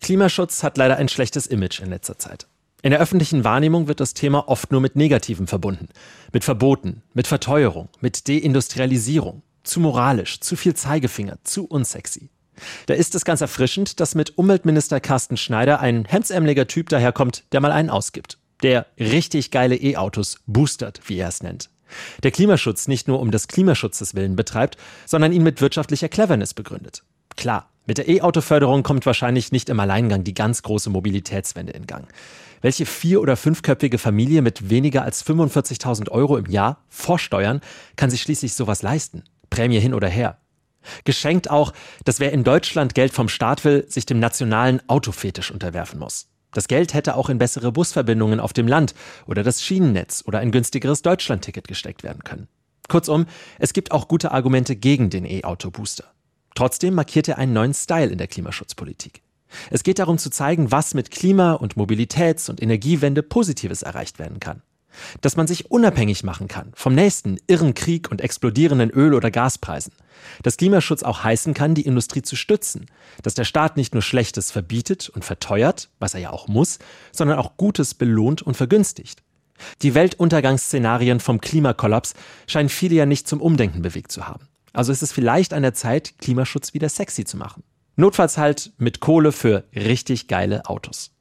Klimaschutz hat leider ein schlechtes Image in letzter Zeit. In der öffentlichen Wahrnehmung wird das Thema oft nur mit Negativem verbunden. Mit Verboten, mit Verteuerung, mit Deindustrialisierung. Zu moralisch, zu viel Zeigefinger, zu unsexy. Da ist es ganz erfrischend, dass mit Umweltminister Carsten Schneider ein hemdsärmeliger Typ daherkommt, der mal einen ausgibt. Der richtig geile E-Autos boostert, wie er es nennt. Der Klimaschutz nicht nur um des Klimaschutzes willen betreibt, sondern ihn mit wirtschaftlicher Cleverness begründet. Klar, mit der E-Auto-Förderung kommt wahrscheinlich nicht im Alleingang die ganz große Mobilitätswende in Gang. Welche 4- oder 5-köpfige Familie mit weniger als 45.000 € im Jahr vorsteuern, kann sich schließlich sowas leisten? Prämie hin oder her. Geschenkt auch, dass wer in Deutschland Geld vom Staat will, sich dem nationalen Autofetisch unterwerfen muss. Das Geld hätte auch in bessere Busverbindungen auf dem Land oder das Schienennetz oder ein günstigeres Deutschlandticket gesteckt werden können. Kurzum, es gibt auch gute Argumente gegen den E-Auto-Booster. Trotzdem markiert er einen neuen Style in der Klimaschutzpolitik. Es geht darum zu zeigen, was mit Klima- und Mobilitäts- und Energiewende Positives erreicht werden kann. Dass man sich unabhängig machen kann vom nächsten irren Krieg und explodierenden Öl- oder Gaspreisen. Dass Klimaschutz auch heißen kann, die Industrie zu stützen. Dass der Staat nicht nur Schlechtes verbietet und verteuert, was er ja auch muss, sondern auch Gutes belohnt und vergünstigt. Die Weltuntergangsszenarien vom Klimakollaps scheinen viele ja nicht zum Umdenken bewegt zu haben. Also ist es vielleicht an der Zeit, Klimaschutz wieder sexy zu machen. Notfalls halt mit Kohle für richtig geile Autos.